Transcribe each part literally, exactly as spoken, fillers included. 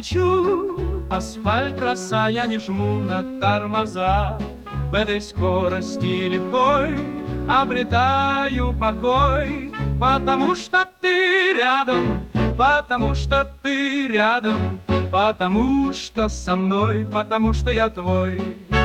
лечу, асфальт роса, я не жму на тормоза. В этой скорости легкой обретаю покой, потому что ты рядом, потому что ты рядом, потому что со мной, потому что я твой.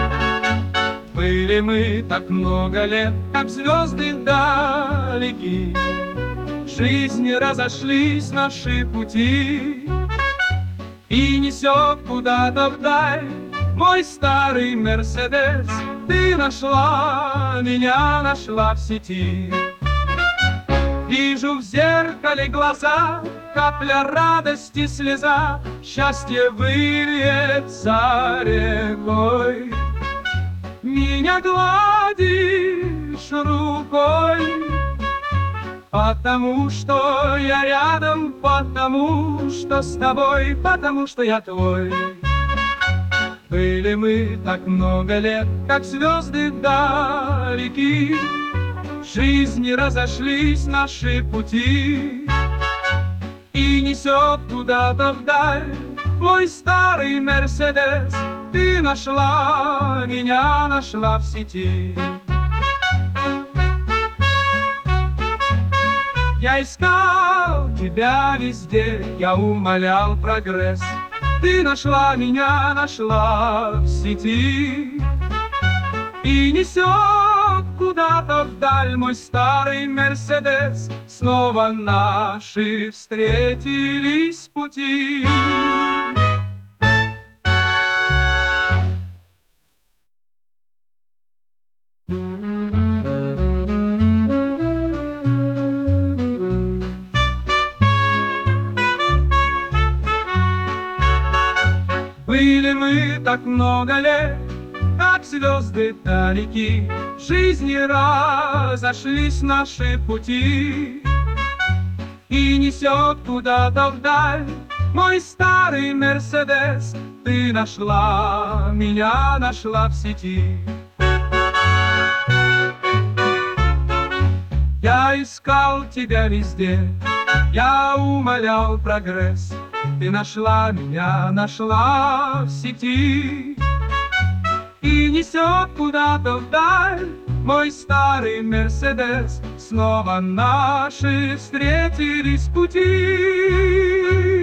Были мы так много лет, как звезды далеки, в жизни разошлись наши пути, и несет куда-то вдаль мой старый Мерседес. Ты нашла меня, нашла в сети. Вижу в зеркале глаза, капля радости, слеза, счастье выльется рекой. Меня гладишь рукой, потому что я рядом, потому что с тобой, потому что я твой. Были мы так много лет, как звезды далеки, в жизни разошлись наши пути, и несет куда-то вдаль мой старый Мерседес. Ты нашла меня, нашла в сети. Я искал тебя везде, я умолял прогресс. Ты нашла меня, нашла в сети, и несет куда-то вдаль мой старый Мерседес. Снова наши встретились пути. Были мы так много лет, как звезды далеки, в жизни разошлись наши пути, и несет куда-то вдаль мой старый Мерседес. Ты нашла меня, нашла в сети. Я искал тебя везде, я умолял прогресс. Ты нашла меня, нашла в сети, и несет куда-то вдаль мой старый Мерседес. Снова наши встретились пути.